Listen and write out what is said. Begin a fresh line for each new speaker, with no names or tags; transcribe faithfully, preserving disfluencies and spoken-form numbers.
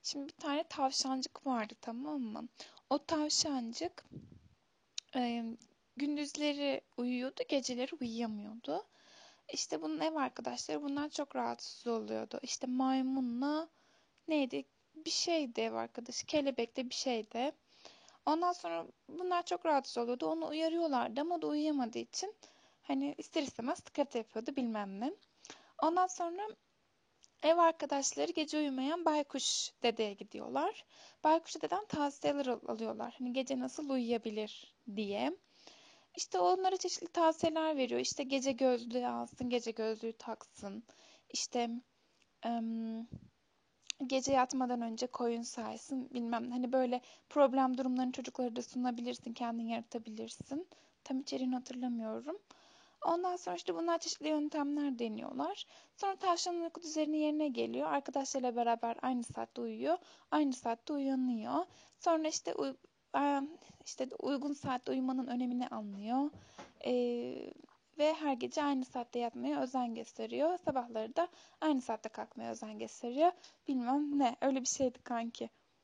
Şimdi bir tane tavşancık vardı, tamam mı? O tavşancık e, gündüzleri uyuyordu, geceleri uyuyamıyordu. İşte bunun ev arkadaşları bundan çok rahatsız oluyordu. İşte maymunla neydi? Bir şeydi ev arkadaşı. Kelebek de bir şeydi. Ondan sonra bunlar çok rahatsız oluyordu. Onu uyarıyorlardı ama o da uyuyamadığı için hani ister istemez tıkırtı yapıyordu bilmem ne. Ondan sonra ev arkadaşları gece uyumayan Baykuş dedeye gidiyorlar. Baykuş dededen tavsiyeler al- alıyorlar. Hani gece nasıl uyuyabilir diye. İşte onlara çeşitli tavsiyeler veriyor. İşte gece gözlüğü alsın, gece gözlüğü taksın. İşte em, gece yatmadan önce koyun saysın, bilmem ne. Hani böyle problem durumlarını çocuklara da sunabilirsin, kendin yaratabilirsin. Tam içeriğini hatırlamıyorum. Ondan sonra işte bunlar çeşitli yöntemler deniyorlar. Sonra tavşanın uyku düzeni yerine geliyor. Arkadaşlarıyla beraber aynı saatte uyuyor. Aynı saatte uyanıyor. Sonra işte uy- e, işte uygun saatte uyumanın önemini anlıyor. Ee, Ve her gece aynı saatte yatmaya özen gösteriyor. Sabahları da aynı saatte kalkmaya özen gösteriyor. Bilmem ne. Öyle bir şeydi kanki.